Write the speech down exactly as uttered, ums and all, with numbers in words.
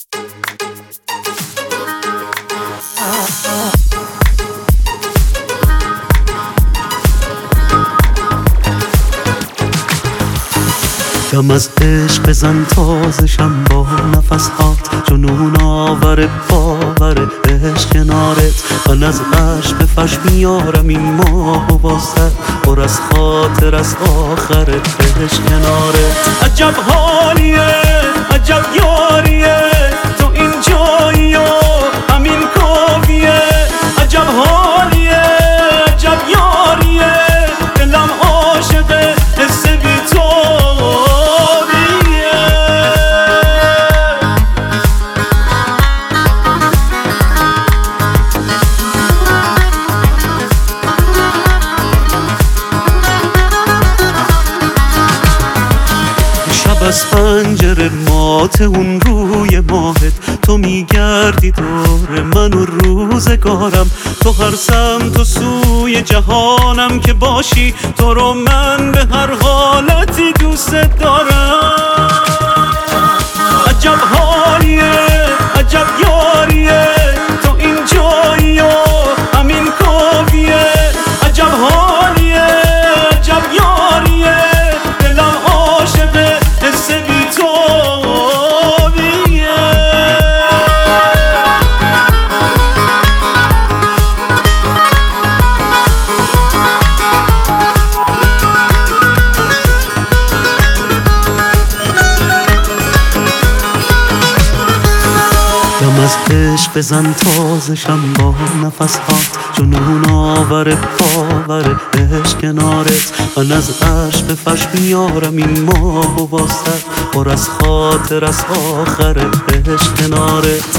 دم از عشق بزن تازشم با نفس هات، جنون آور باور عشق کنارت. من از عشق به فش میارم این ماه و واسه پر از خاطر از آخر عشق کنارت. عجب حالیه عجب یاریه تو این جایی و همین کافیه. عجب حالیه عجب یاریه دلم عاشقه حس بی تو. از پنجره مات اون روی ماهت تو میگردی دور من و روزگارم. تو هر سمت و سوی جهانم که باشی تو رو من به هر حالتی دوست دارم. عجب حالیه عجب یاریه تو این جایی و همین کافیه. عجب حالیه عجب یاریه دلم عاشقه حس بی تو بیه. دم از عشق بزن تازشم با نفس هات، جنون آور باور عشق کنارت. من از عشق به فش میارم این ماه و واسه پر از خاطر از آخر عشق کنارت.